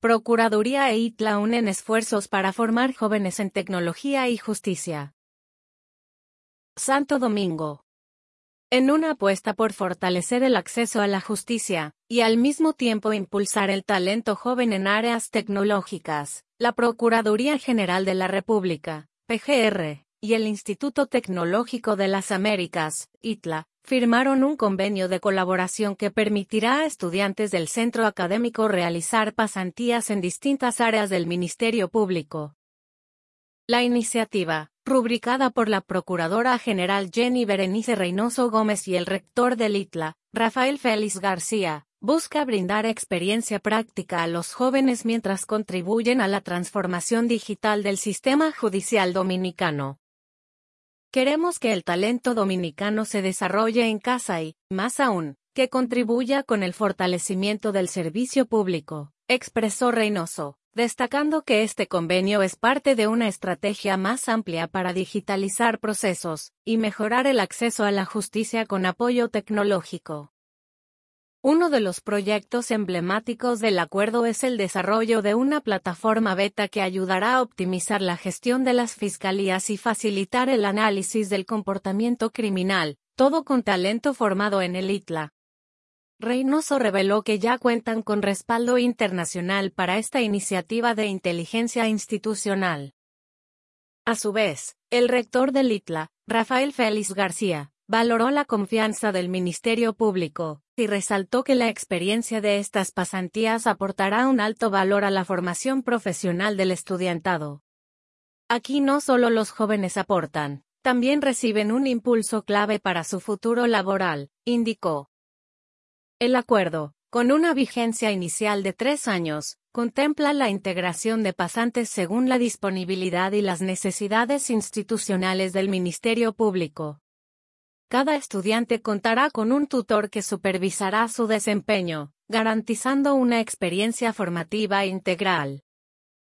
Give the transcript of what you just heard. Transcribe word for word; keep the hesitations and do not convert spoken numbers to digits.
Procuraduría e ITLA unen esfuerzos para formar jóvenes en tecnología y justicia. Santo Domingo. En una apuesta por fortalecer el acceso a la justicia, y al mismo tiempo impulsar el talento joven en áreas tecnológicas, la Procuraduría General de la República, P G R, y el Instituto Tecnológico de las Américas, ITLA, firmaron un convenio de colaboración que permitirá a estudiantes del centro académico realizar pasantías en distintas áreas del Ministerio Público. La iniciativa, rubricada por la Procuradora General Jenny Berenice Reynoso Gómez y el rector del ITLA, Rafael Félix García, busca brindar experiencia práctica a los jóvenes mientras contribuyen a la transformación digital del sistema judicial dominicano. Queremos que el talento dominicano se desarrolle en casa y, más aún, que contribuya con el fortalecimiento del servicio público, expresó Reynoso, destacando que este convenio es parte de una estrategia más amplia para digitalizar procesos y mejorar el acceso a la justicia con apoyo tecnológico. Uno de los proyectos emblemáticos del acuerdo es el desarrollo de una plataforma beta que ayudará a optimizar la gestión de las fiscalías y facilitar el análisis del comportamiento criminal, todo con talento formado en el ITLA. Reynoso reveló que ya cuentan con respaldo internacional para esta iniciativa de inteligencia institucional. A su vez, el rector del ITLA, Rafael Félix García, valoró la confianza del Ministerio Público, y resaltó que la experiencia de estas pasantías aportará un alto valor a la formación profesional del estudiantado. Aquí no solo los jóvenes aportan, también reciben un impulso clave para su futuro laboral, indicó. El acuerdo, con una vigencia inicial de tres años, contempla la integración de pasantes según la disponibilidad y las necesidades institucionales del Ministerio Público. Cada estudiante contará con un tutor que supervisará su desempeño, garantizando una experiencia formativa integral.